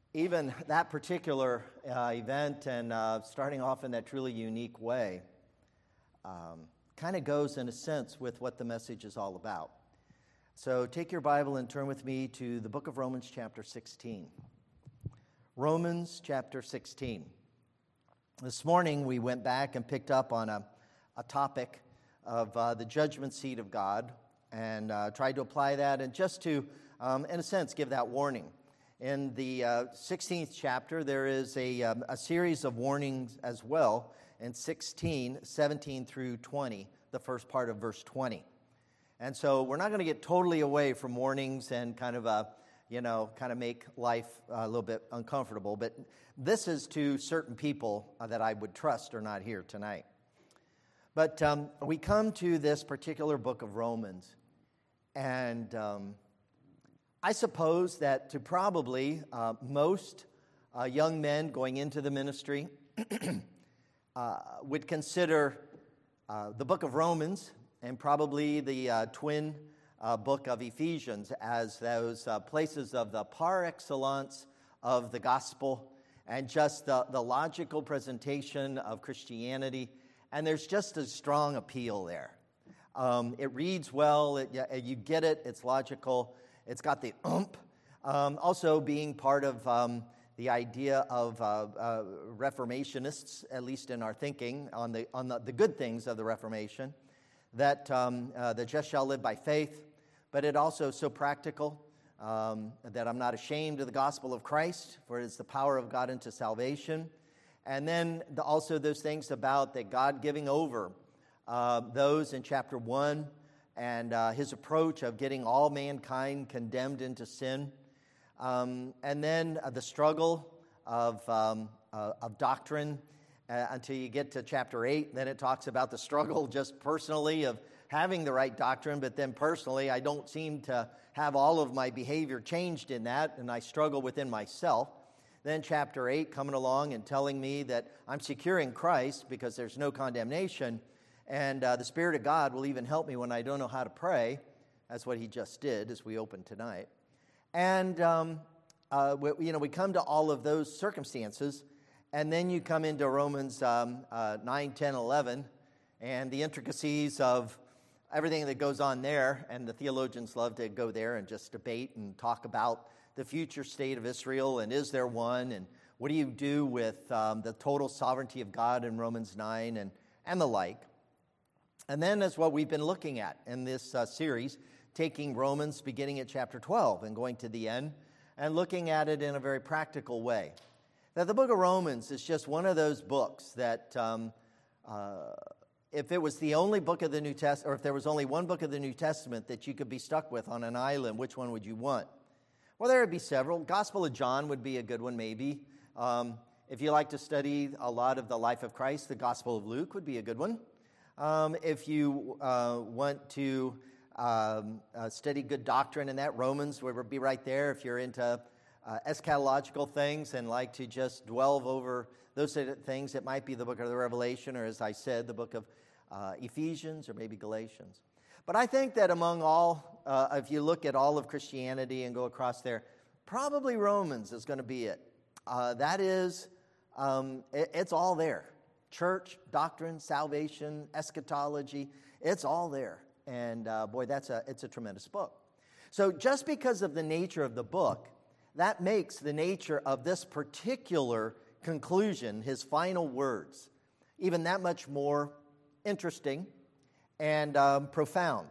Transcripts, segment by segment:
even that particular event and starting off in that truly unique way kind of goes in a sense with what the message is all about. So take your Bible and turn with me to the book of Romans chapter 16. Romans chapter 16. This morning we went back and picked up on a topic of the judgment seat of God and tried to apply that and just to, in a sense, give that warning. In the 16th chapter, there is a series of warnings as well in 16, 17 through 20, the first part of verse 20. And so we're not going to get totally away from warnings and kind of make life a little bit uncomfortable, but this is to certain people that I would trust are not here tonight. But we come to this particular book of Romans, and I suppose that to probably most young men going into the ministry would consider the book of Romans and probably the twin book of Ephesians as those places of the par excellence of the gospel and just the logical presentation of Christianity. And there's just a strong appeal there. It reads well, you get it, it's logical. It's got the also being part of the idea of Reformationists, at least in our thinking, on the good things of the Reformation, that the just shall live by faith, but it also is so practical that I'm not ashamed of the gospel of Christ, for it is the power of God unto salvation. And then also those things about that God giving over those in chapter 1, and his approach of getting all mankind condemned into sin. And then the struggle of doctrine until you get to chapter 8. Then it talks about the struggle just personally of having the right doctrine, but then personally I don't seem to have all of my behavior changed in that, and I struggle within myself. Then chapter 8 coming along and telling me that I'm secure in Christ because there's no condemnation. And the Spirit of God will even help me when I don't know how to pray. That's what he just did as we open tonight. And, we come to all of those circumstances. And then you come into Romans 9, 10, 11, and the intricacies of everything that goes on there. And the theologians love to go there and just debate and talk about the future state of Israel. And is there one? And what do you do with the total sovereignty of God in Romans 9 and the like? And then that's what we've been looking at in this series, taking Romans beginning at chapter 12 and going to the end and looking at it in a very practical way. That the book of Romans is just one of those books that if it was the only book of the New Testament, or if there was only one book of the New Testament that you could be stuck with on an island, which one would you want? Well, there would be several. Gospel of John would be a good one, maybe. If you like to study a lot of the life of Christ, the Gospel of Luke would be a good one. If you want to study good doctrine in that, Romans would be right there. If you're into eschatological things and like to just dwell over those things, it might be the book of the Revelation, or as I said, the book of Ephesians, or maybe Galatians. But I think that among all, if you look at all of Christianity and go across there, probably Romans is going to be it. That is, it's all there. Church, doctrine, salvation, eschatology, it's all there. And boy, it's a tremendous book. So just because of the nature of the book, that makes the nature of this particular conclusion, his final words, even that much more interesting and profound.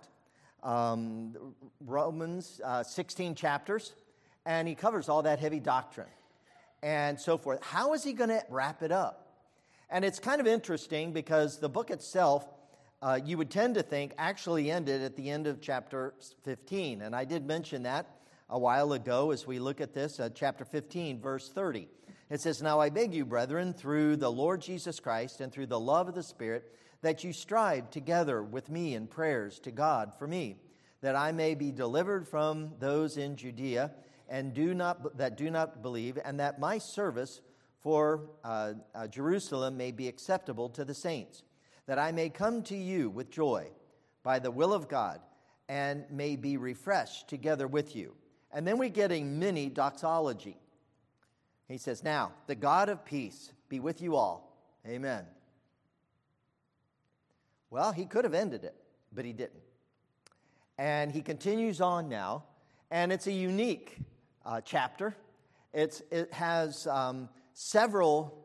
Romans, 16 chapters, and he covers all that heavy doctrine and so forth. How is he going to wrap it up? And it's kind of interesting because the book itself, you would tend to think, actually ended at the end of chapter 15. And I did mention that a while ago as we look at this, chapter 15, verse 30. It says, "Now I beg you, brethren, through the Lord Jesus Christ and through the love of the Spirit, that you strive together with me in prayers to God for me, that I may be delivered from those in Judea and do not believe, and that my service for Jerusalem may be acceptable to the saints, that I may come to you with joy by the will of God, and may be refreshed together with you." And then we get a mini doxology. He says, "Now, the God of peace be with you all. Amen." Well, he could have ended it, but he didn't. And he continues on now, and it's a unique chapter. It has several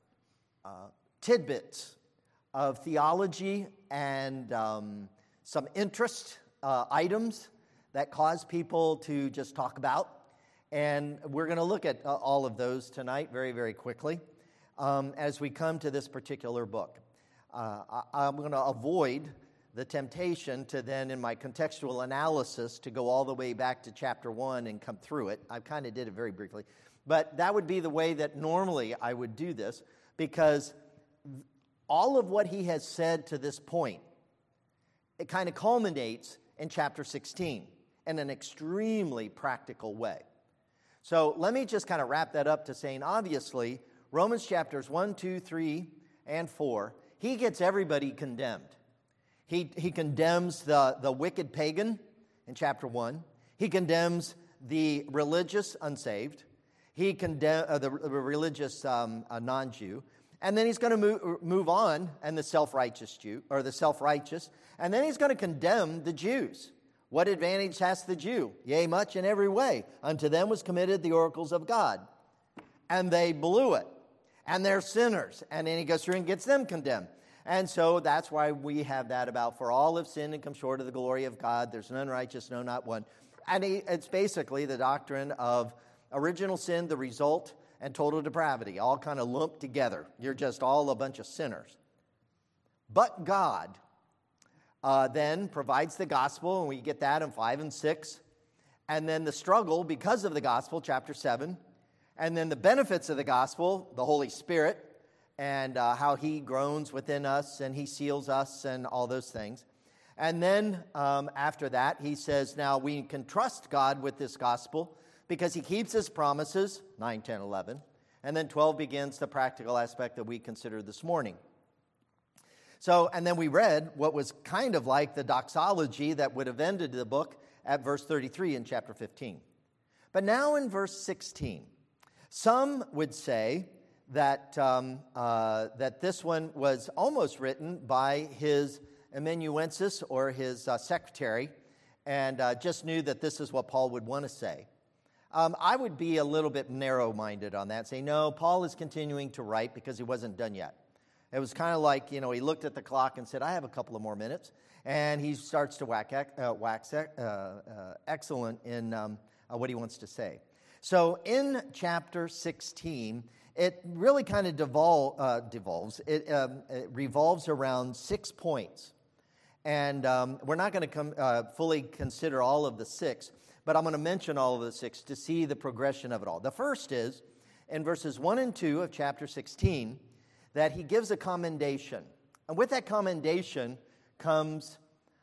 tidbits of theology and some interest items that cause people to just talk about. And we're going to look at all of those tonight very, very quickly as we come to this particular book. I'm going to avoid the temptation to then, in my contextual analysis, to go all the way back to chapter 1 and come through it. I kind of did it very briefly. But that would be the way that normally I would do this, because all of what he has said to this point, it kind of culminates in chapter 16 in an extremely practical way. So let me just kind of wrap that up to saying, obviously, Romans chapters 1, 2, 3, and 4, he gets everybody condemned. He condemns the wicked pagan in chapter 1. He condemns the religious unsaved. He condemns the religious non-Jew. And then he's going to move on, and the self-righteous Jew, or the self-righteous. And then he's going to condemn the Jews. What advantage hath the Jew? Yea, much in every way. Unto them was committed the oracles of God. And they blew it. And they're sinners. And then he goes through and gets them condemned. And so that's why we have that about, for all have sinned and come short of the glory of God. There's none righteous, no, not one. And it's basically the doctrine of original sin, the result, and total depravity, all kind of lumped together. You're just all a bunch of sinners. But God then provides the gospel, and we get that in 5 and 6. And then the struggle because of the gospel, chapter 7. And then the benefits of the gospel, the Holy Spirit, and how he groans within us, and he seals us, and all those things. And then after that, he says, now we can trust God with this gospel because he keeps his promises, 9, 10, 11. And then 12 begins the practical aspect that we considered this morning. So, and then we read what was kind of like the doxology that would have ended the book at verse 33 in chapter 15. But now in verse 16, some would say that that this one was almost written by his amanuensis or his secretary, and just knew that this is what Paul would want to say. I would be a little bit narrow-minded on that, say, no, Paul is continuing to write because he wasn't done yet. It was kind of like, he looked at the clock and said, I have a couple of more minutes, and he starts to wax excellent in what he wants to say. So in chapter 16, it really kind of devolves. It revolves around 6 points. And we're not going to fully consider all of the 6, but I'm going to mention all of the 6 to see the progression of it all. The first is, in verses 1 and 2 of chapter 16, that he gives a commendation. And with that commendation comes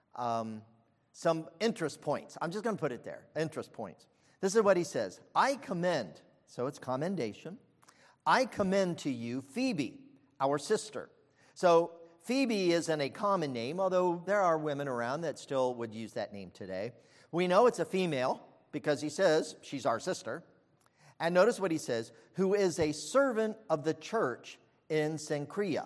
some interest points. I'm just going to put it there, interest points. This is what he says. I commend, so it's commendation. I commend to you Phoebe, our sister. So Phoebe isn't a common name, although there are women around that still would use that name today. We know it's a female because he says she's our sister. And notice what he says, who is a servant of the church in Cenchrea.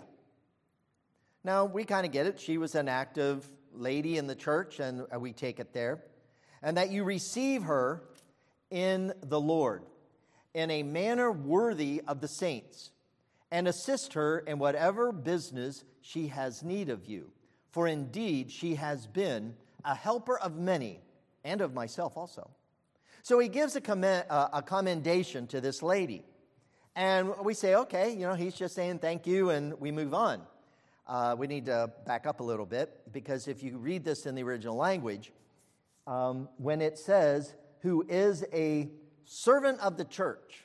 Now, we kind of get it. She was an active lady in the church, and we take it there. And that you receive her in the Lord in a manner worthy of the saints, and assist her in whatever business she has need of you. For indeed she has been a helper of many, and of myself also. So he gives a commendation to this lady. And we say, okay, he's just saying thank you, and we move on. We need to back up a little bit, because if you read this in the original language, when it says, who is a servant of the church.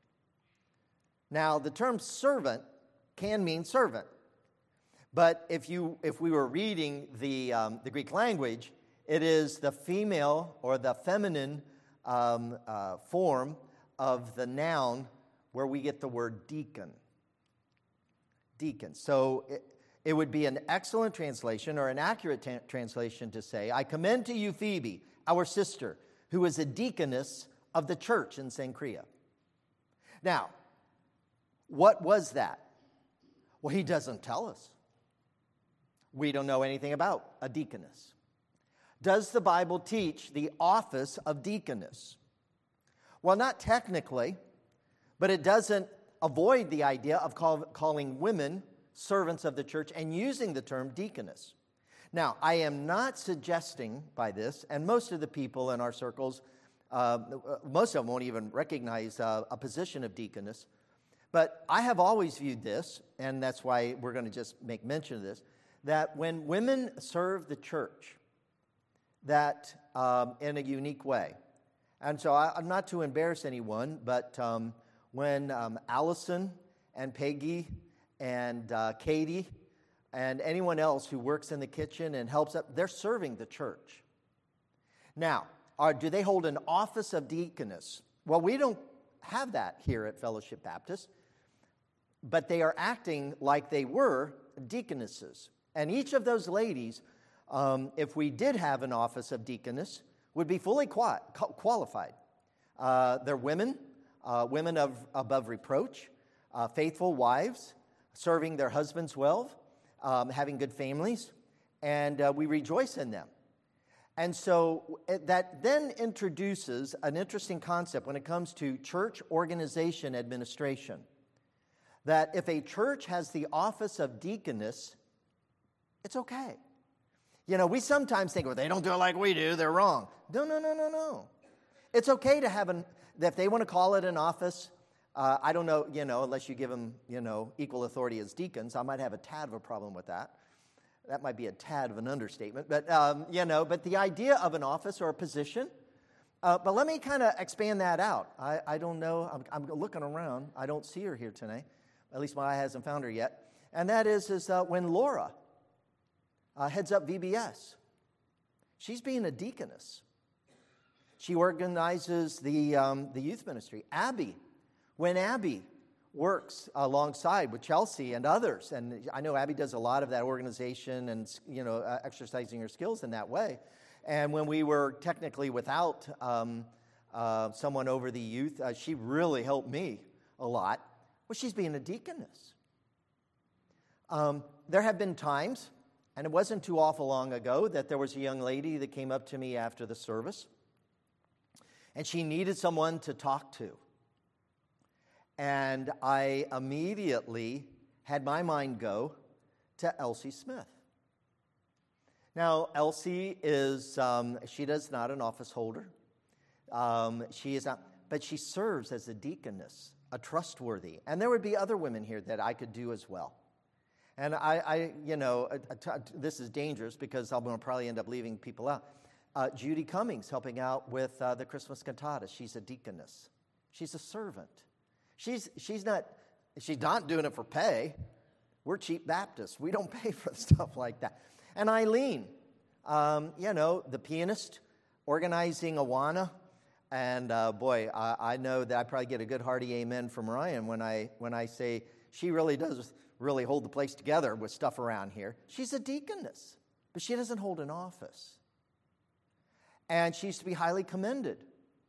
Now, the term servant can mean servant. But if we were reading the Greek language, it is the female or the feminine form of the noun where we get the word deacon. Deacon. So it would be an excellent translation or an accurate translation to say, I commend to you Phoebe, our sister, who is a deaconess of the church in Cenchrea. Now, What was that? Well, he doesn't tell us. We don't know anything about a deaconess. Does the Bible teach the office of deaconess? Well, not technically, but it doesn't avoid the idea of calling women servants of the church and using the term deaconess. Now, I am not suggesting by this, and most of the people in our circles, most of them won't even recognize a position of deaconess, but I have always viewed this, and that's why we're going to just make mention of this, that when women serve the church, that in a unique way. And so I'm not to embarrass anyone, but when Allison and Peggy and Katie and anyone else who works in the kitchen and helps up, they're serving the church. Now, do they hold an office of deaconess? Well, we don't have that here at Fellowship Baptist, but they are acting like they were deaconesses. And each of those ladies, if we did have an office of deaconess, would be fully qualified. They're women, women above reproach, faithful wives, serving their husbands well, having good families, and we rejoice in them. And so that then introduces an interesting concept when it comes to church organization administration. That if a church has the office of deaconess, it's okay. You know, we sometimes think, well, they don't do it like we do, they're wrong. No. It's okay to have if they want to call it an office, I don't know, unless you give them, equal authority as deacons, I might have a tad of a problem with that. That might be a tad of an understatement, but, but the idea of an office or a position, but let me kind of expand that out. I don't know, I'm looking around, I don't see her here tonight, at least my eye hasn't found her yet, and that is when Laura heads up VBS. She's being a deaconess. She organizes the youth ministry. When Abby works alongside with Chelsea and others, and I know Abby does a lot of that organization and, exercising her skills in that way. And when we were technically without someone over the youth, she really helped me a lot. Well, she's being a deaconess. There have been times, and it wasn't too awful long ago, that there was a young lady that came up to me after the service, and she needed someone to talk to. And I immediately had my mind go to Elsie Smith. Now, Elsie is, she does not an office holder. She is not, but she serves as a deaconess, a trustworthy. And there would be other women here that I could do as well. And this is dangerous because I'm going to probably end up leaving people out. Judy Cummings helping out with the Christmas cantata. She's a deaconess. She's a servant. She's not doing it for pay. We're cheap Baptists. We don't pay for stuff like that. And Eileen, the pianist, organizing Awana. And I know that I probably get a good hearty amen from Ryan when I say she really does really hold the place together with stuff around here. She's a deaconess, but she doesn't hold an office. And she's to be highly commended.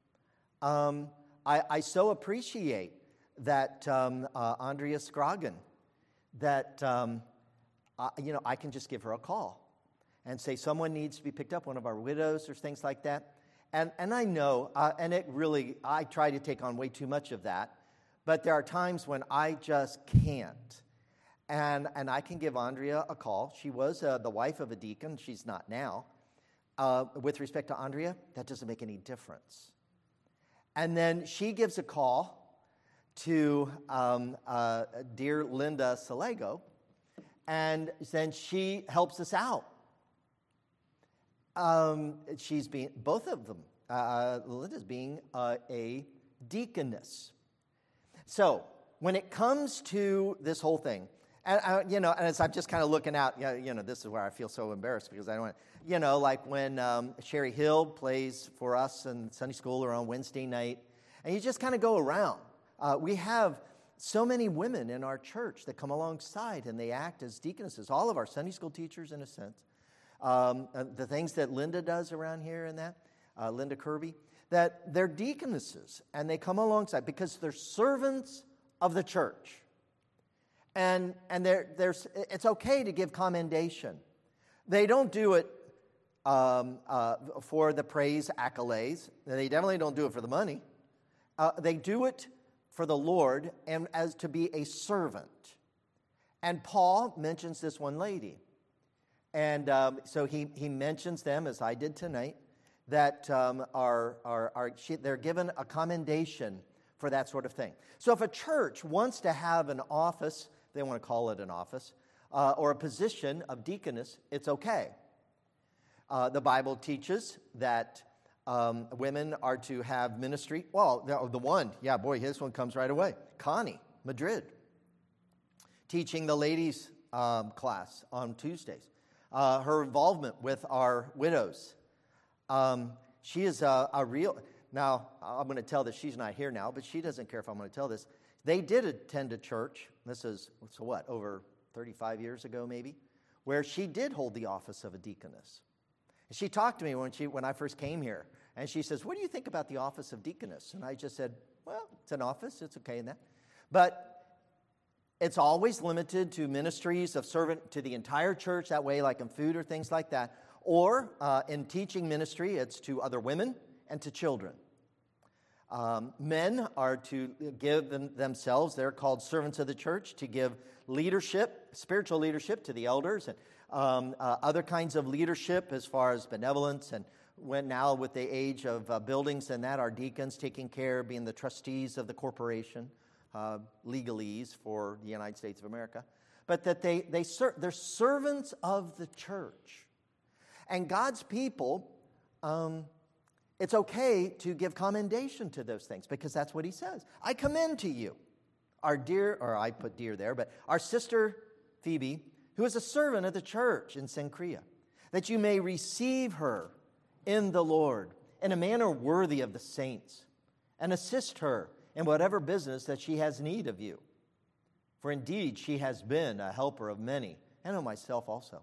I so appreciate that Andrea Scroggin, that, I can just give her a call and say someone needs to be picked up, one of our widows or things like that. And I know, and it really, I try to take on way too much of that, but there are times when I just can't. And I can give Andrea a call. She was the wife of a deacon. She's not now. With respect to Andrea, that doesn't make any difference. And then she gives a call to dear Linda Salego, and then she helps us out. She's being, both of them, Linda's being a deaconess. So when it comes to this whole thing, and as I'm just kind of looking out, this is where I feel so embarrassed because I don't want, like when Sherry Hill plays for us in Sunday school or on Wednesday night, and you just kind of go around. We have so many women in our church that come alongside and they act as deaconesses, all of our Sunday school teachers in a sense. The things that Linda does around here and that, Linda Kirby, that they're deaconesses and they come alongside because they're servants of the church. And it's okay to give commendation. They don't do it for the praise accolades. They definitely don't do it for the money. They do it for the Lord and as to be a servant. And Paul mentions this one lady. And so he mentions them, as I did tonight, that they're given a commendation for that sort of thing. So if a church wants to have an office, they want to call it an office, or a position of deaconess, it's okay. The Bible teaches that women are to have ministry. Well, this one comes right away. Connie, Madrid, teaching the ladies' class on Tuesdays. Her involvement with our widows. She is a real... Now, I'm going to tell this. She's not here now, but she doesn't care if I'm going to tell this. They did attend a church. This is, over 35 years ago maybe, where she did hold the office of a deaconess. She talked to me when I first came here, and she says, "What do you think about the office of deaconess?" And I just said, "Well, it's an office. It's okay in that." But it's always limited to ministries of servant to the entire church, that way, like in food or things like that. Or in teaching ministry, it's to other women and to children. Men are to give themselves, they're called servants of the church, to give leadership, spiritual leadership to the elders, and other kinds of leadership as far as benevolence, and now with the age of buildings and that, our deacons taking care, being the trustees of the corporation, legalese for the United States of America, but that they're servants of the church. And God's people, it's okay to give commendation to those things because that's what he says. I commend to you our dear, or I put dear there, but our sister Phoebe, who is a servant of the church in Cenchrea, that you may receive her in the Lord in a manner worthy of the saints, and assist her in whatever business that she has need of you. For indeed she has been a helper of many, and of myself also.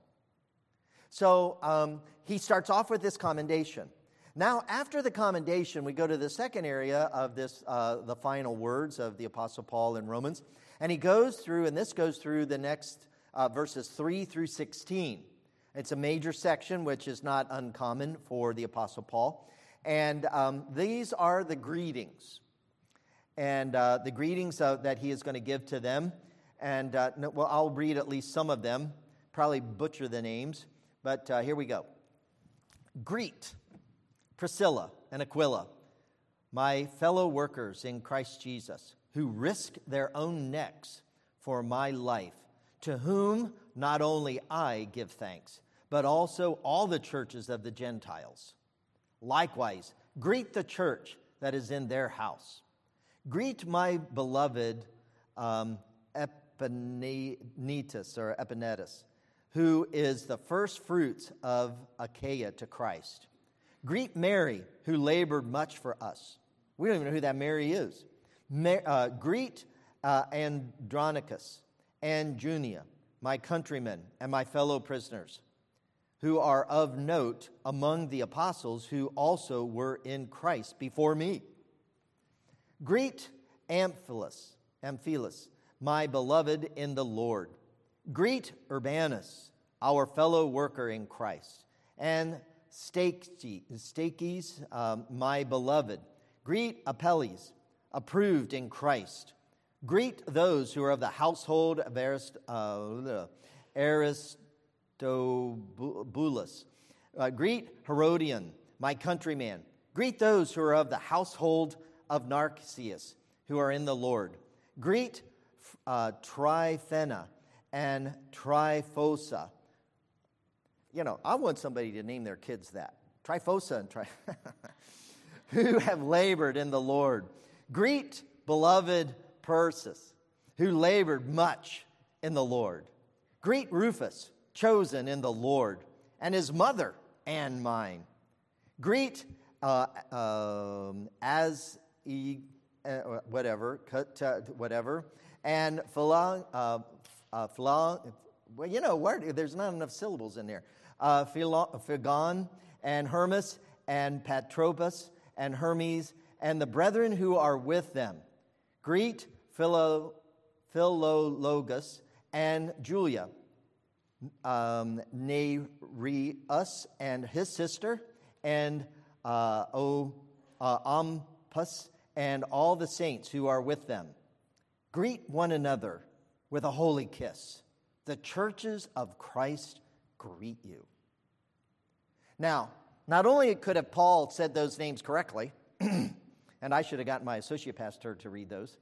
So he starts off with this commendation. Now, after the commendation, we go to the second area of this, the final words of the Apostle Paul in Romans. And he goes through, and this goes through the next verses 3 through 16. It's a major section, which is not uncommon for the Apostle Paul. And these are the greetings. And the greetings that he is going to give to them. And, I'll read at least some of them. Probably butcher the names. But here we go. Greet Priscilla and Aquila, my fellow workers in Christ Jesus, who risked their own necks for my life, to whom not only I give thanks, but also all the churches of the Gentiles. Likewise, greet the church that is in their house. Greet my beloved Epaenetus, who is the first fruits of Achaia to Christ. Greet Mary, who labored much for us. We don't even know who that Mary is. Greet Andronicus and Junia, my countrymen and my fellow prisoners, who are of note among the apostles who also were in Christ before me. Greet Amphilus, my beloved in the Lord. Greet Urbanus, our fellow worker in Christ, and Stachys, my beloved. Greet Apelles, approved in Christ. Greet those who are of the household of Aristobulus. Greet Herodion, my countryman. Greet those who are of the household of Narcissus, who are in the Lord. Greet Tryphena and Tryphosa. I want somebody to name their kids that. Tryphosa and who have labored in the Lord. Greet beloved Persis, who labored much in the Lord. Greet Rufus, chosen in the Lord, and his mother and mine. Greet and there's not enough syllables in there. Phlegon and Hermas and Patrobas and Hermes and the brethren who are with them. Greet Philologus and Julia, Nereus and his sister, and Olympus, and all the saints who are with them. Greet one another with a holy kiss. The churches of Christ greet you. Now, not only could have Paul said those names correctly, and I should have gotten my associate pastor to read those,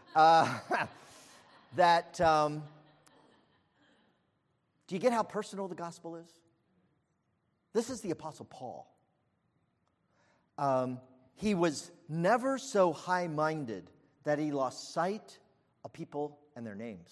do you get how personal the gospel is? This is the Apostle Paul. He was never so high-minded that he lost sight of people and their names.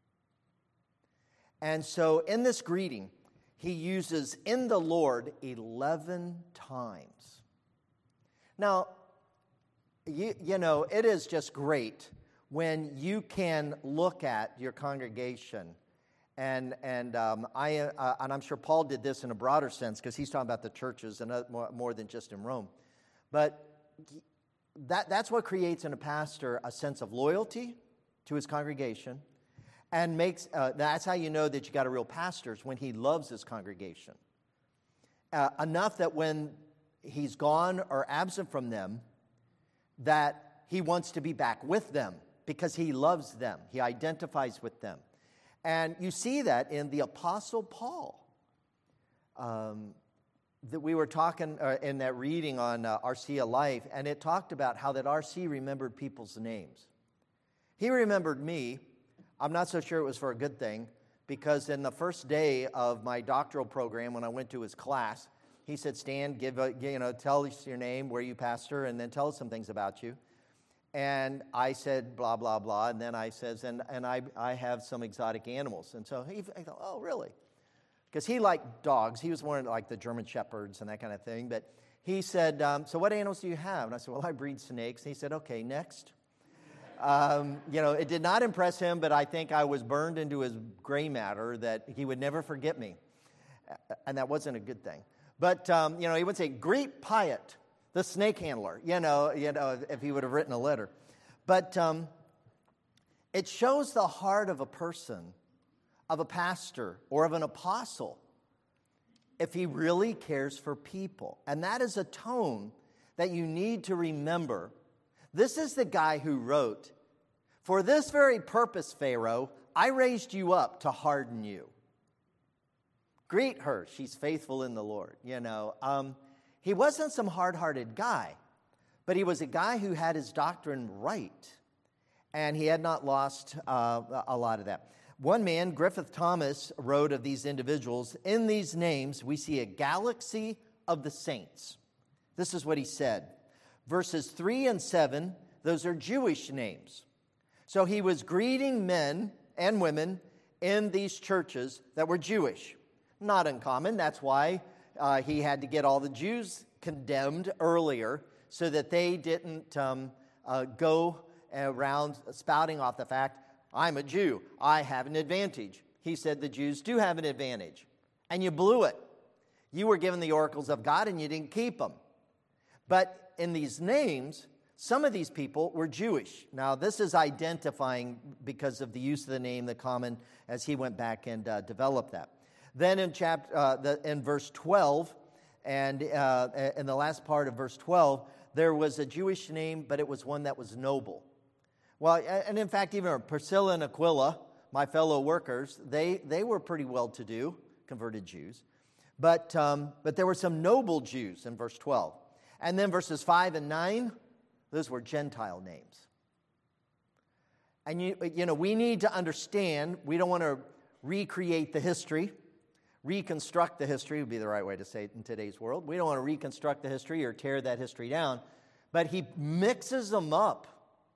And so in this greeting, he uses "in the Lord" 11 times. Now, you know, it is just great when you can look at your congregation, and I'm sure Paul did this in a broader sense because he's talking about the churches and more than just in Rome. But that's what creates in a pastor a sense of loyalty to his congregation, and makes that's how you know that you got a real pastor, is when he loves his congregation enough that when he's gone or absent from them, that he wants to be back with them because he loves them. He identifies with them. And you see that in the Apostle Paul. That we were talking in that reading on RC Life, and it talked about how that RC remembered people's names. He remembered me. I'm not so sure it was for a good thing, because in the first day of my doctoral program, when I went to his class, he said, "Stan, tell us your name, where you pastor, and then tell us some things about you." And I said, blah, blah, blah. And then I says, and I have some exotic animals. And so he thought, "Oh, really?" Because he liked dogs. He was more like the German Shepherds and that kind of thing. But he said, "So what animals do you have?" And I said, "Well, I breed snakes." And he said, "Okay, next." It did not impress him, but I think I was burned into his gray matter that he would never forget me. And that wasn't a good thing. But, he would say, "Greet Pyatt, the snake handler," if he would have written a letter. But it shows the heart of a person, of a pastor, or of an apostle, if he really cares for people. And that is a tone that you need to remember. This is the guy who wrote, "For this very purpose, Pharaoh, I raised you up to harden you. Greet her, she's faithful in the Lord." He wasn't some hard-hearted guy, but he was a guy who had his doctrine right, and he had not lost a lot of that. One man, Griffith Thomas, wrote of these individuals, "In these names we see a galaxy of the saints." This is what he said. Verses 3 and 7, those are Jewish names. So he was greeting men and women in these churches that were Jewish. Not uncommon. That's why he had to get all the Jews condemned earlier, so that they didn't go around spouting off the fact, "I'm a Jew, I have an advantage." He said the Jews do have an advantage, and you blew it. You were given the oracles of God, and you didn't keep them. But in these names, some of these people were Jewish. Now, this is identifying because of the use of the name, the common, as he went back and developed that. Then in verse 12, and in the last part of verse 12, there was a Jewish name, but it was one that was noble. Well, and in fact, even Priscilla and Aquila, my fellow workers, they were pretty well-to-do, converted Jews. But there were some noble Jews in verse 12. And then verses 5 and 9, those were Gentile names. And we need to understand, we don't want to recreate the history. Reconstruct the history would be the right way to say it in today's world. We don't want to reconstruct the history or tear that history down. But he mixes them up.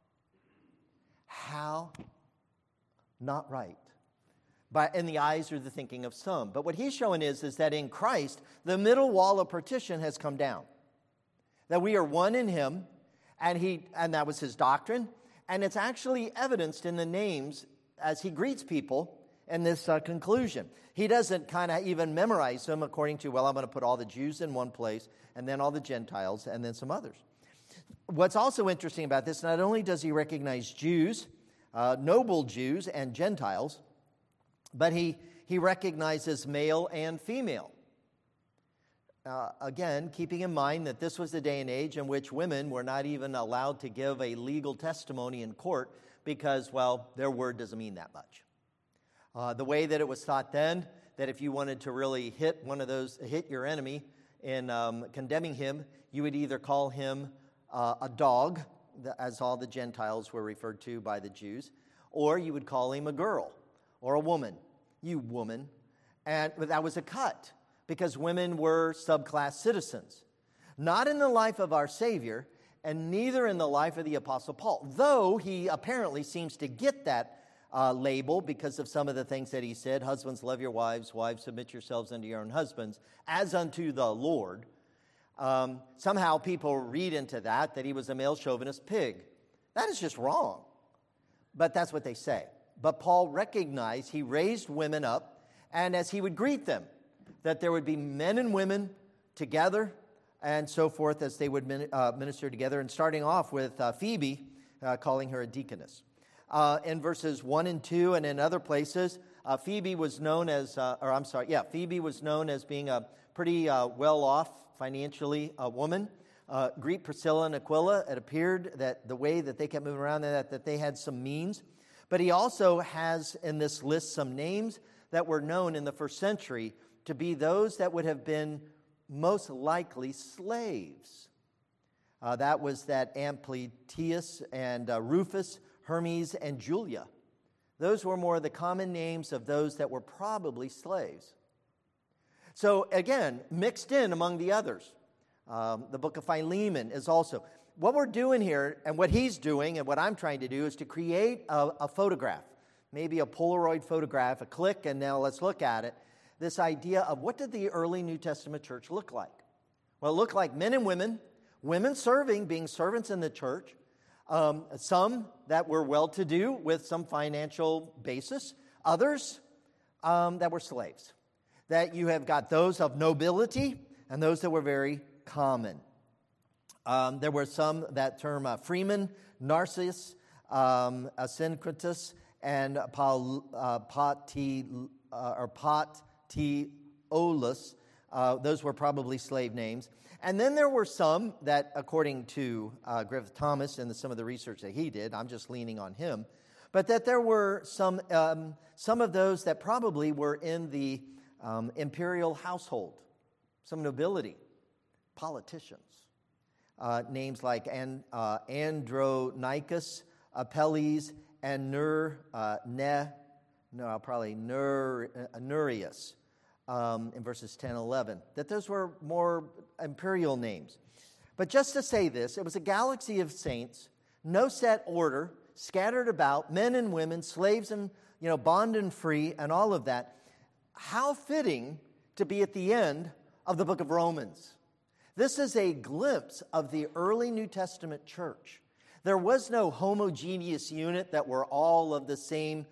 How? Not right. In the eyes or the thinking of some. But what he's showing is that in Christ, the middle wall of partition has come down. That we are one in him, and that was his doctrine. And it's actually evidenced in the names as he greets people in this conclusion. He doesn't kind of even memorize them according to, I'm going to put all the Jews in one place, and then all the Gentiles, and then some others. What's also interesting about this, not only does he recognize Jews, noble Jews, and Gentiles, But he recognizes male and female. Again, keeping in mind that this was the day and age in which women were not even allowed to give a legal testimony in court because, well, their word doesn't mean that much. The way that it was thought then, that if you wanted to really hit your enemy in condemning him, you would either call him a dog, as all the Gentiles were referred to by the Jews, or you would call him a girl or a woman. You woman. But that was a cut, because women were subclass citizens. Not in the life of our Savior, and neither in the life of the Apostle Paul, though he apparently seems to get that label because of some of the things that he said. Husbands, love your wives. Wives, submit yourselves unto your own husbands, as unto the Lord. Somehow people read into that he was a male chauvinist pig. That is just wrong. But that's what they say. But Paul recognized, he raised women up, and as he would greet them, that there would be men and women together and so forth as they would minister together. And starting off with Phoebe, calling her a deaconess. In verses 1 and 2 and in other places, Phoebe was known as being a pretty well-off financially woman. Greet Priscilla and Aquila. It appeared that the way that they kept moving around, that they had some means. But he also has in this list some names that were known in the first century to be those that would have been most likely slaves. That was that Ampliatius and Rufus, Hermes, and Julia. Those were more the common names of those that were probably slaves. So again, mixed in among the others. The book of Philemon is also. What we're doing here, and what he's doing, and what I'm trying to do, is to create a photograph. Maybe a Polaroid photograph, a click, and now let's look at it. This idea of what did the early New Testament church look like? Well, it looked like men and women serving, being servants in the church, some that were well-to-do with some financial basis, others that were slaves. That you have got those of nobility and those that were very common. There were some, that term freeman, Narcissus, Asyncritus, and Patiolus. Those were probably slave names. And then there were some that, according to Griffith Thomas and some of the research that he did, I'm just leaning on him, but that there were some of those that probably were in the imperial household, some nobility, politicians. Names like Andronicus, Apelles, and Nereus. In verses 10 and 11, that those were more imperial names. But just to say this, it was a galaxy of saints, no set order, scattered about, men and women, slaves and, bond and free, and all of that. How fitting to be at the end of the book of Romans. This is a glimpse of the early New Testament church. There was no homogeneous unit that were all of the same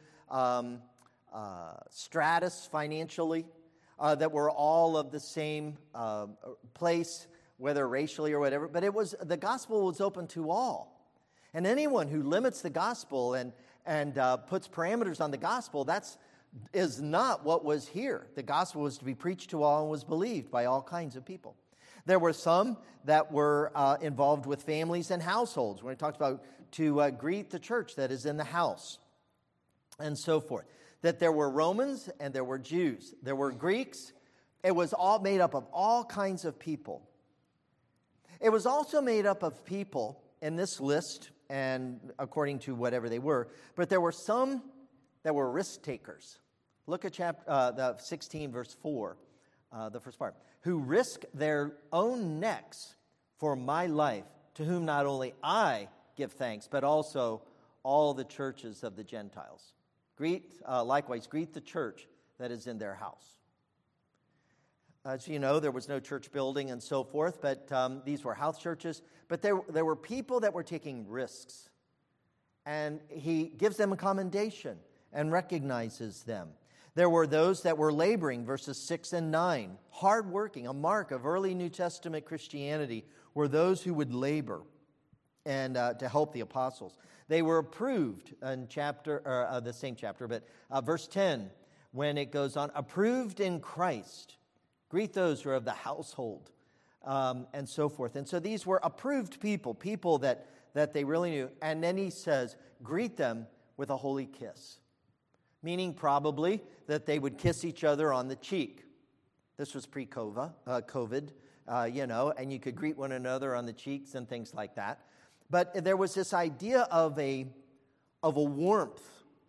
stratus financially. That were all of the same place, whether racially or whatever. But the gospel was open to all. And anyone who limits the gospel and puts parameters on the gospel, is not what was here. The gospel was to be preached to all and was believed by all kinds of people. There were some that were involved with families and households. When it talks about to greet the church that is in the house and so forth. That there were Romans and there were Jews. There were Greeks. It was all made up of all kinds of people. It was also made up of people in this list, and according to whatever they were, but there were some that were risk takers. Look at chapter 16, verse 4, the first part. Who risk their own necks for my life, to whom not only I give thanks, but also all the churches of the Gentiles. Likewise, greet the church that is in their house. As you know, there was no church building and so forth, but these were house churches. But there were people that were taking risks. And he gives them a commendation and recognizes them. There were those that were laboring, verses 6 and 9. Hardworking, a mark of early New Testament Christianity, were those who would labor and to help the apostles. They were approved in the same chapter, but verse 10, when it goes on, approved in Christ. Greet those who are of the household, and so forth. And so these were approved people that they really knew. And then he says, greet them with a holy kiss, meaning probably that they would kiss each other on the cheek. This was pre-COVID, and you could greet one another on the cheeks and things like that. But there was this idea of a warmth.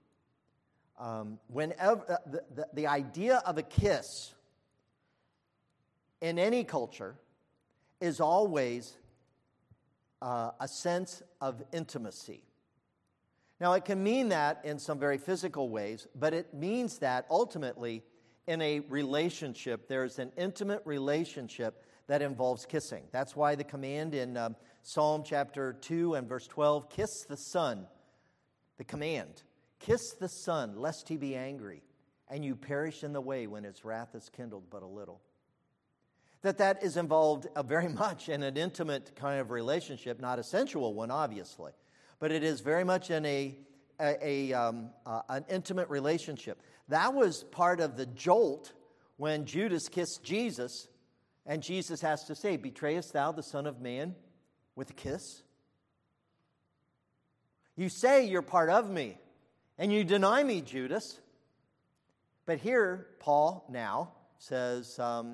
Whenever the idea of a kiss in any culture is always a sense of intimacy. Now, it can mean that in some very physical ways, but it means that ultimately in a relationship, there's an intimate relationship that involves kissing. That's why the command in Psalm chapter 2 and verse 12, kiss the Son, the command, kiss the Son, lest he be angry, and you perish in the way when his wrath is kindled but a little. That is involved very much in an intimate kind of relationship, not a sensual one, obviously, but it is very much in an intimate relationship. That was part of the jolt when Judas kissed Jesus, and Jesus has to say, betrayest thou the Son of Man with a kiss? You say you're part of me, and you deny me, Judas. But here, Paul now says,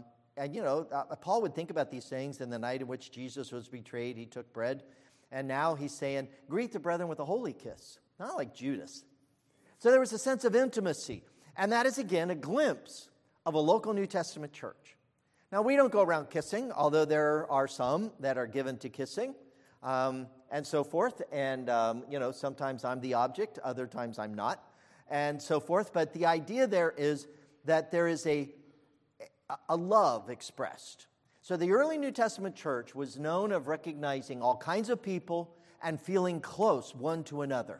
Paul would think about these things in the night in which Jesus was betrayed. He took bread, and now he's saying, greet the brethren with a holy kiss, not like Judas. So there was a sense of intimacy, and that is, again, a glimpse of a local New Testament church. Now, we don't go around kissing, although there are some that are given to kissing, and so forth, and, sometimes I'm the object, other times I'm not, and so forth, but the idea there is that there is a love expressed. So the early New Testament church was known of recognizing all kinds of people and feeling close one to another.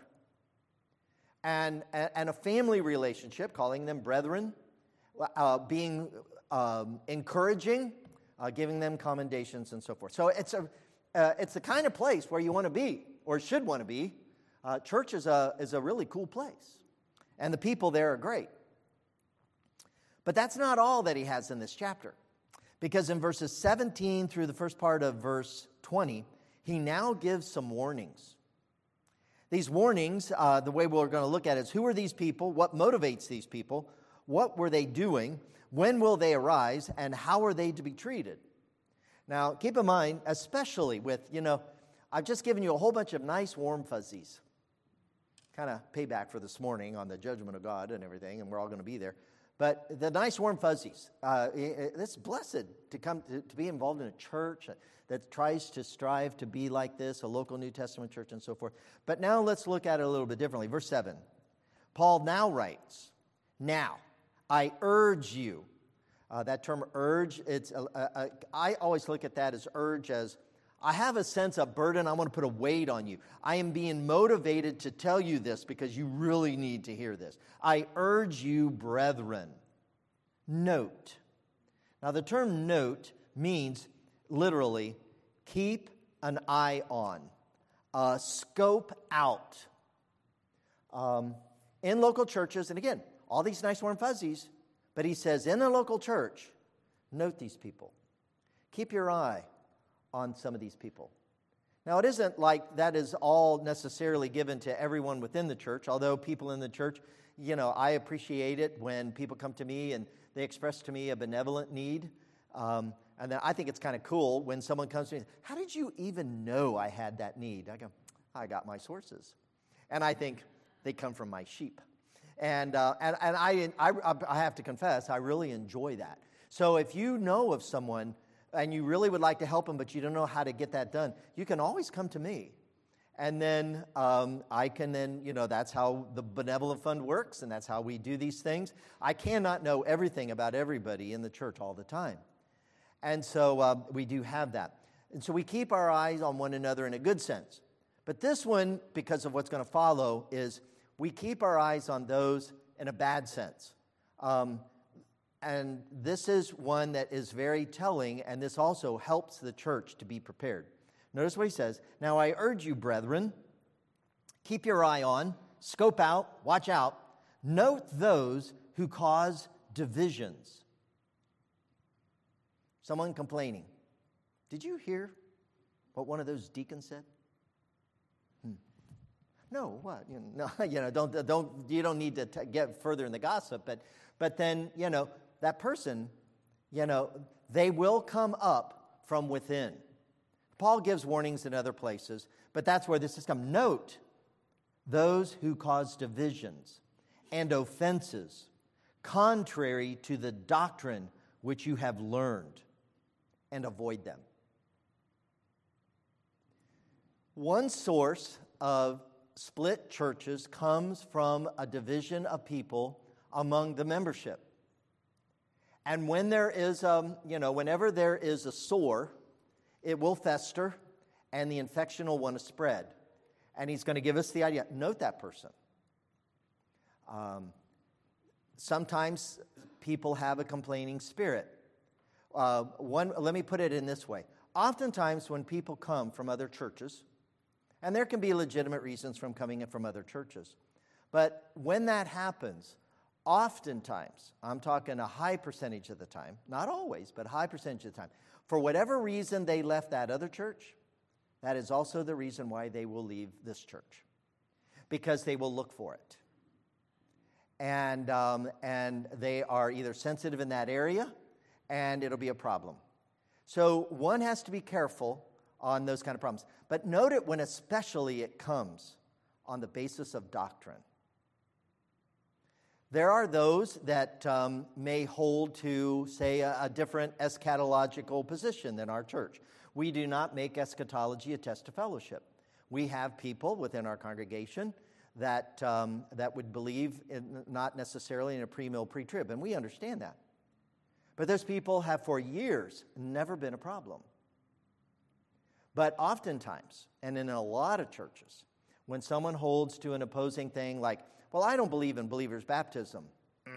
And a family relationship, calling them brethren, being encouraging, giving them commendations and so forth. So it's the kind of place where you want to be, or should want to be. Church is a really cool place. And the people there are great. But that's not all that he has in this chapter. Because in verses 17 through the first part of verse 20, he now gives some warnings. These warnings, the way we're going to look at it is, who are these people? What motivates these people? What were they doing? When will they arise? And how are they to be treated? Now, keep in mind, especially with, I've just given you a whole bunch of nice warm fuzzies. Kind of payback for this morning on the judgment of God and everything, and we're all going to be there. But the nice warm fuzzies, it's blessed to come to be involved in a church that tries to strive to be like this, a local New Testament church and so forth. But now let's look at it a little bit differently. Verse 7, Paul now writes, I urge you. That term urge, I always look at that as urge as, I have a sense of burden. I want to put a weight on you. I am being motivated to tell you this because you really need to hear this. I urge you, brethren. Note. Now, the term note means literally keep an eye on, scope out. In local churches, and again, all these nice warm fuzzies, but he says in a local church, note these people. Keep your eye on some of these people. Now, it isn't like that is all necessarily given to everyone within the church, although people in the church, I appreciate it when people come to me and they express to me a benevolent need. And then I think it's kind of cool when someone comes to me, how did you even know I had that need? I go, I got my sources. And I think they come from my sheep. And I have to confess, I really enjoy that. So if you know of someone and you really would like to help them, but you don't know how to get that done, you can always come to me. And then I can then, that's how the Benevolent Fund works, and that's how we do these things. I cannot know everything about everybody in the church all the time. And so we do have that. And so we keep our eyes on one another in a good sense. But this one, because of what's going to follow, is we keep our eyes on those in a bad sense. And this is one that is very telling, and this also helps the church to be prepared. Notice what he says. Now I urge you, brethren, keep your eye on, scope out, watch out, note those who cause divisions. Someone complaining. Did you hear what one of those deacons said? No, what? You don't need to get further in the gossip, but then, that person, they will come up from within. Paul gives warnings in other places, but that's where this has come. Note those who cause divisions and offenses contrary to the doctrine which you have learned, and avoid them. One source of split churches comes from a division of people among the membership. And when there is, whenever there is a sore, it will fester and the infection will want to spread. And he's going to give us the idea. Note that person. Sometimes people have a complaining spirit. Let me put it in this way. Oftentimes when people come from other churches, and there can be legitimate reasons from coming in from other churches, but when that happens, oftentimes, I'm talking a high percentage of the time, not always, but a high percentage of the time, for whatever reason they left that other church, that is also the reason why they will leave this church, because they will look for it. And they are either sensitive in that area, and it'll be a problem. So one has to be careful on those kind of problems. But note it when especially it comes on the basis of doctrine. There are those that may hold to, say, a different eschatological position than our church. We do not make eschatology a test of fellowship. We have people within our congregation that would believe not necessarily in a pre-mill, pre-trib, and we understand that. But those people have for years never been a problem. But oftentimes, and in a lot of churches, when someone holds to an opposing thing like, well, I don't believe in believers' baptism.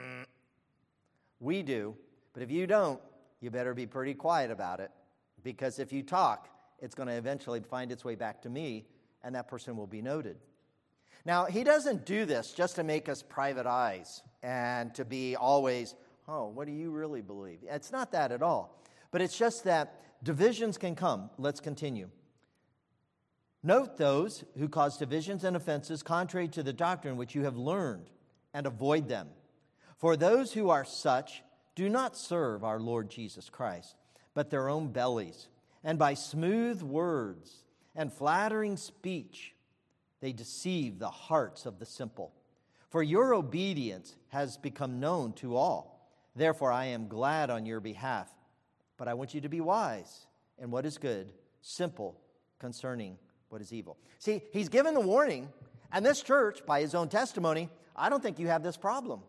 We do, but if you don't, you better be pretty quiet about it, because if you talk, it's going to eventually find its way back to me, and that person will be noted. Now, he doesn't do this just to make us private eyes and to be always, oh, what do you really believe? It's not that at all. But it's just that divisions can come. Let's continue. Note those who cause divisions and offenses contrary to the doctrine which you have learned, and avoid them. For those who are such do not serve our Lord Jesus Christ, but their own bellies. And by smooth words and flattering speech, they deceive the hearts of the simple. For your obedience has become known to all. Therefore, I am glad on your behalf. But I want you to be wise in what is good, simple concerning what is evil. See, he's given the warning, and this church, by his own testimony, I don't think you have this problem.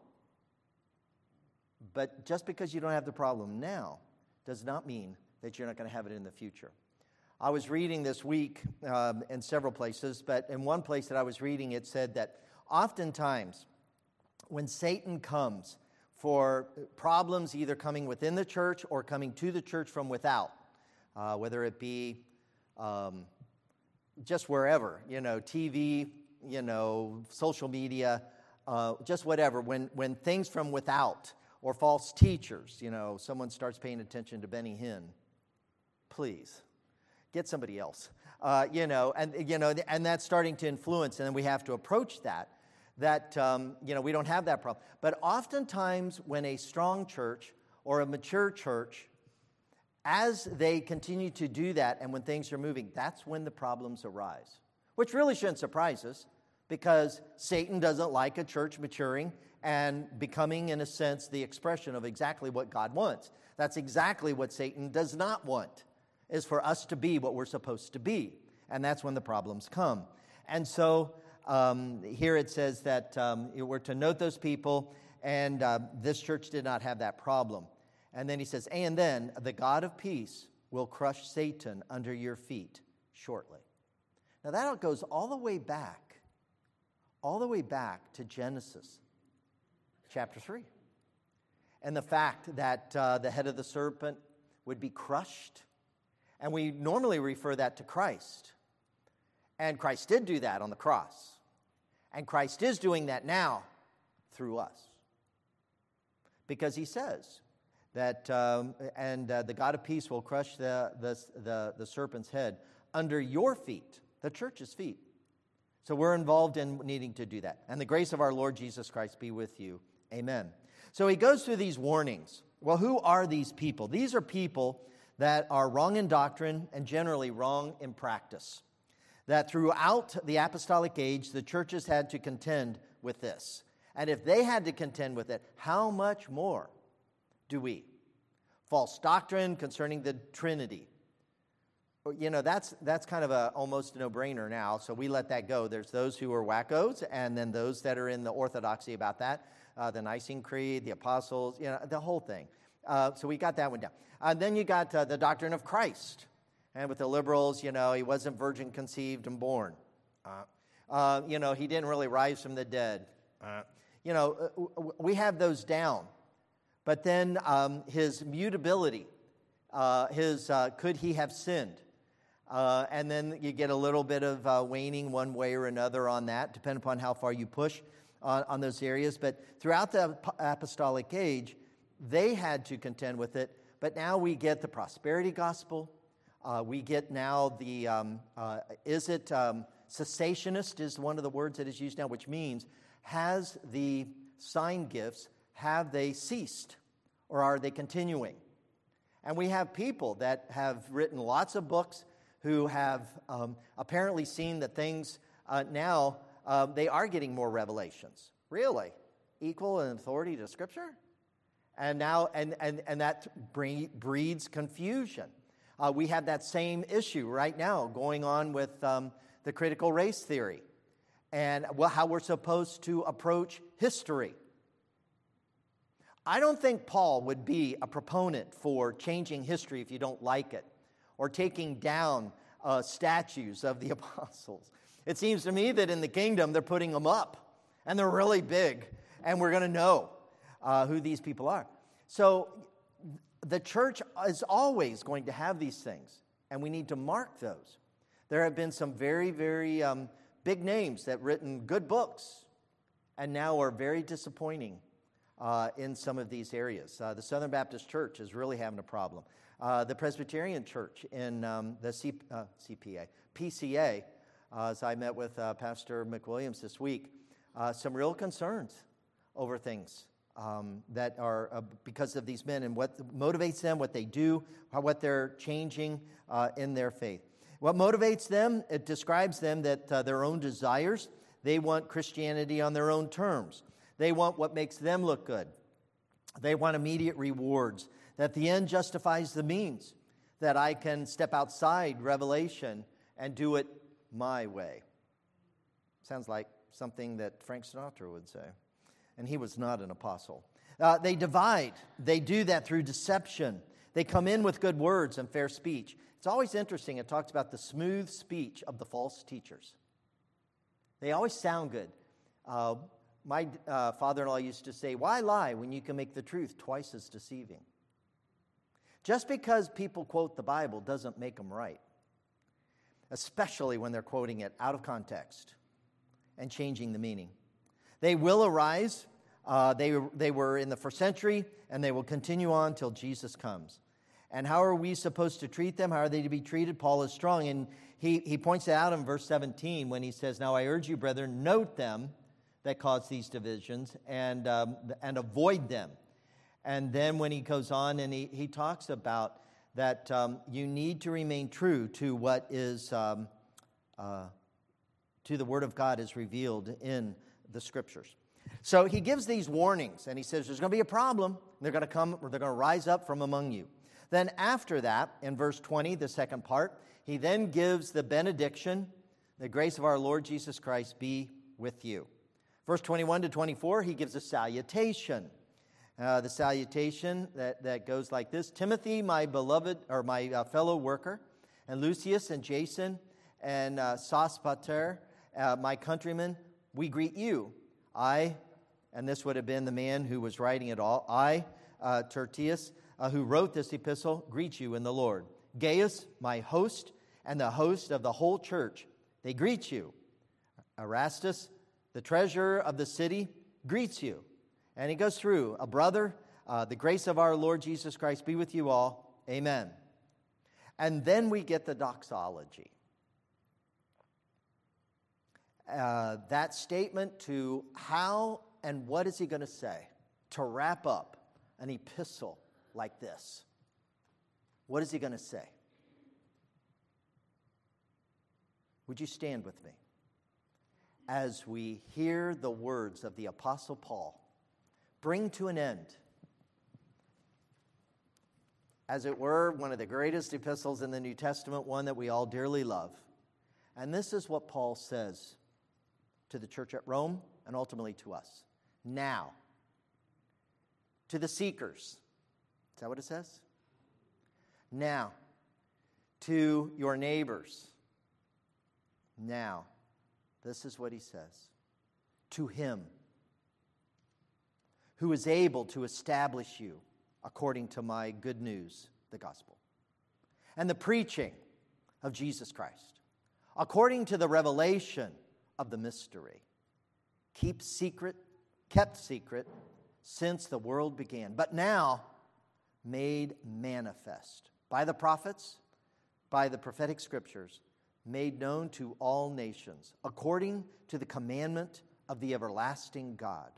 But just because you don't have the problem now does not mean that you're not going to have it in the future. I was reading this week in several places, but in one place that I was reading, it said that oftentimes when Satan comes for problems either coming within the church or coming to the church from without, whether it be just wherever, TV, social media, just whatever, when things from without or false teachers, someone starts paying attention to Benny Hinn, please, get somebody else, and that's starting to influence, and then we have to approach that we don't have that problem. But oftentimes when a strong church or a mature church, as they continue to do that and when things are moving, that's when the problems arise, which really shouldn't surprise us, because Satan doesn't like a church maturing and becoming, in a sense, the expression of exactly what God wants. That's exactly what Satan does not want, is for us to be what we're supposed to be. And that's when the problems come. And so here it says that we're to note those people, and this church did not have that problem. And then he says, and then the God of peace will crush Satan under your feet shortly. Now that goes all the way back to Genesis chapter 3. And the fact that the head of the serpent would be crushed. And we normally refer that to Christ. And Christ did do that on the cross. And Christ is doing that now through us. because he says that, the God of peace will crush the serpent's head under your feet, the church's feet. So we're involved in needing to do that. And the grace of our Lord Jesus Christ be with you. Amen. So he goes through these warnings. Well, who are these people? These are people that are wrong in doctrine and generally wrong in practice. That throughout the apostolic age, the churches had to contend with this. And if they had to contend with it, how much more do we? False doctrine concerning the Trinity. You know, that's kind of almost a no-brainer now, so we let that go. There's those who are wackos, and then those that are in the orthodoxy about that, the Nicene Creed, the Apostles, you know, the whole thing. So we got that one down. Then you got the doctrine of Christ. And with the liberals, you know, he wasn't virgin conceived and born. You know, he didn't really rise from the dead. You know, we have those down. But then his mutability, could he have sinned? And then you get a little bit of waning one way or another on that, depending upon how far you push on those areas. But throughout the apostolic age, they had to contend with it. But now we get the prosperity gospel. We get now the, cessationist is one of the words that is used now, which means, has the sign gifts, have they ceased? Or are they continuing? And we have people that have written lots of books who have apparently seen that things now, they are getting more revelations. Really? Equal in authority to Scripture? And now, and that breeds confusion. We have that same issue right now going on with the critical race theory and how we're supposed to approach history. I don't think Paul would be a proponent for changing history if you don't like it, or taking down statues of the apostles. It seems to me that in the kingdom they're putting them up, and they're really big, and we're going to know who these people are. So the church is always going to have these things, and we need to mark those. There have been some very, very big names that have written good books, and now are very disappointing in some of these areas. The Southern Baptist Church is really having a problem. The Presbyterian Church in PCA, as I met with Pastor McWilliams this week, some real concerns over things that are because of these men and what motivates them, what they do, what they're changing in their faith. What motivates them, it describes them that their own desires, they want Christianity on their own terms. They want what makes them look good. They want immediate rewards, that the end justifies the means, that I can step outside revelation and do it my way. Sounds like something that Frank Sinatra would say. And he was not an apostle. They divide. They do that through deception. They come in with good words and fair speech. It's always interesting. It talks about the smooth speech of the false teachers. They always sound good. My father-in-law used to say, why lie when you can make the truth twice as deceiving? Just because people quote the Bible doesn't make them right, especially when they're quoting it out of context and changing the meaning. They will arise. They were in the first century, and they will continue on till Jesus comes. And how are we supposed to treat them? How are they to be treated? Paul is strong, and he points it out in verse 17 when he says, now I urge you, brethren, note them that cause these divisions and avoid them. And then when he goes on and he talks about that you need to remain true to what is, to the Word of God is revealed in the Scriptures. So he gives these warnings, and he says there's going to be a problem. They're going to come, or they're going to rise up from among you. Then after that, in verse 20, the second part, he then gives the benediction, the grace of our Lord Jesus Christ be with you. Verse 21 to 24, he gives a salutation. The salutation that goes like this: Timothy, my beloved, or my fellow worker, and Lucius and Jason and Sospater, my countrymen, we greet you. I, and this would have been the man who was writing it all, I, Tertius, who wrote this epistle, greet you in the Lord. Gaius, my host, and the host of the whole church, they greet you. Erastus, the treasurer of the city, greets you. And he goes through, a brother The grace of our Lord Jesus Christ be with you all. Amen. And then we get the doxology. That statement to how and what is he going to say to wrap up an epistle like this. What is he going to say? Would you stand with me as we hear the words of the Apostle Paul bring to an end, as it were, one of the greatest epistles in the New Testament, one that we all dearly love. And this is what Paul says to the church at Rome and ultimately to us. Now, to the seekers. Is that what it says? Now, to your neighbors. Now, this is what he says. To him who is able to establish you according to my good news, the gospel, and the preaching of Jesus Christ, according to the revelation of the mystery, kept secret since the world began, but now made manifest by the prophets, by the prophetic scriptures, made known to all nations, according to the commandment of the everlasting God,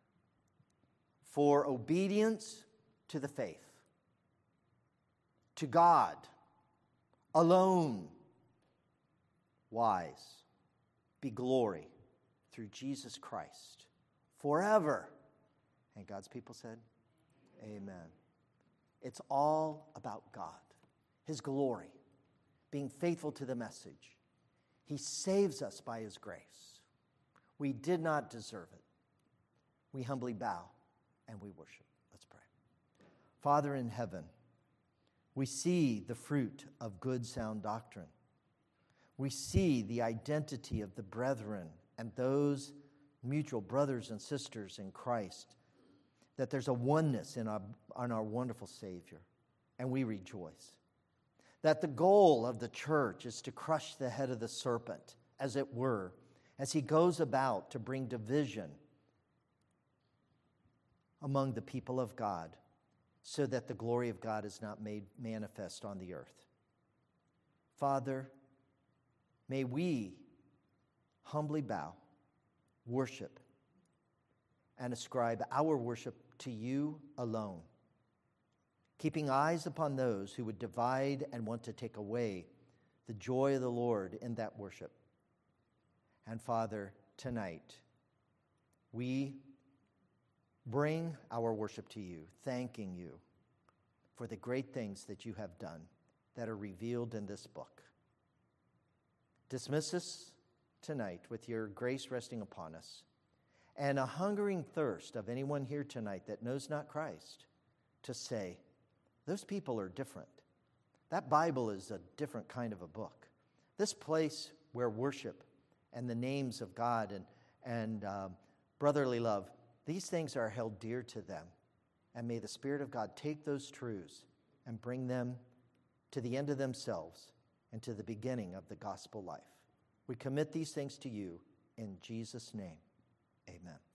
for obedience to the faith, to God alone wise, be glory through Jesus Christ forever. And God's people said, amen. It's all about God, his glory, being faithful to the message. He saves us by his grace. We did not deserve it. We humbly bow and we worship. Let's pray. Father in heaven, we see the fruit of good, sound doctrine. We see the identity of the brethren and those mutual brothers and sisters in Christ, that there's a oneness in our wonderful Savior, and we rejoice. That the goal of the church is to crush the head of the serpent, as it were, as he goes about to bring division among the people of God, so that the glory of God is not made manifest on the earth. Father, may we humbly bow, worship, and ascribe our worship to you alone, keeping eyes upon those who would divide and want to take away the joy of the Lord in that worship. And Father, tonight, we bring our worship to you, thanking you for the great things that you have done that are revealed in this book. Dismiss us tonight with your grace resting upon us, and a hungering thirst of anyone here tonight that knows not Christ to say, those people are different. That Bible is a different kind of a book. This place where worship and the names of God and brotherly love, these things are held dear to them. And may the Spirit of God take those truths and bring them to the end of themselves and to the beginning of the gospel life. We commit these things to you in Jesus' name. Amen.